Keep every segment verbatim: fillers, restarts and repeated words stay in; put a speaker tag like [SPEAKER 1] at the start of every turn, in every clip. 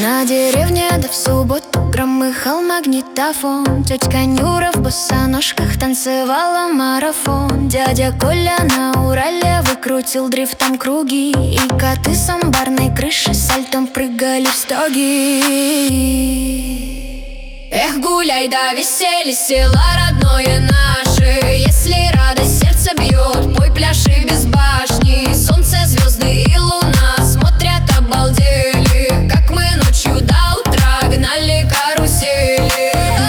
[SPEAKER 1] На деревне, да в субботу громыхал магнитофон. Тетька Нюра в босоножках танцевала марафон. Дядя Коля на Урале выкрутил дрифтом круги, и коты с амбарной крыши сальтом прыгали в стоги. Эх, гуляй да веселье, село родное наше. Если радость сердце бьет, пой, пляши без башни. Солнце, звезды и луна смотрят, обалдели, как мы ночью до утра гнали карусели.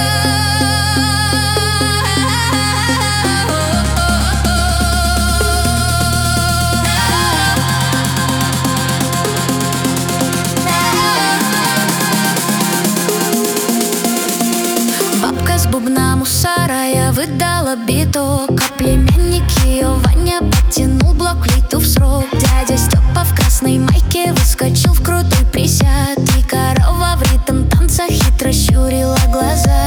[SPEAKER 1] Бабка с бубном у сарая выдала биток, а племянник ее Ваня подтянул блок плиту в срок. Дядя Степа в красной майке выскочил в крутой присяд, и корова в ритм танца хитро щурила глаза.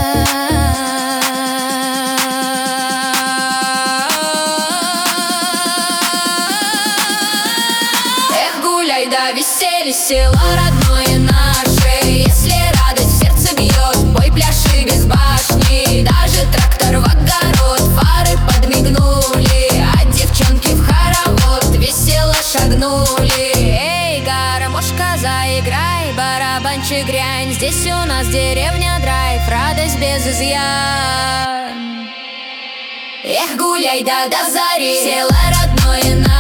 [SPEAKER 1] Эх, гуляй да веселье, село родное наше. Если радость в сердце бьет, пой, пляши без башни. Даже трактор в огород, фары подмигнули, а девчонки в хоровод весело шагнули. Эй, гармошка, заиграй, барабанчик грянь. Здесь у нас деревня драйв, радость без изъян. Эх, гуляй да до зари, село родное наше.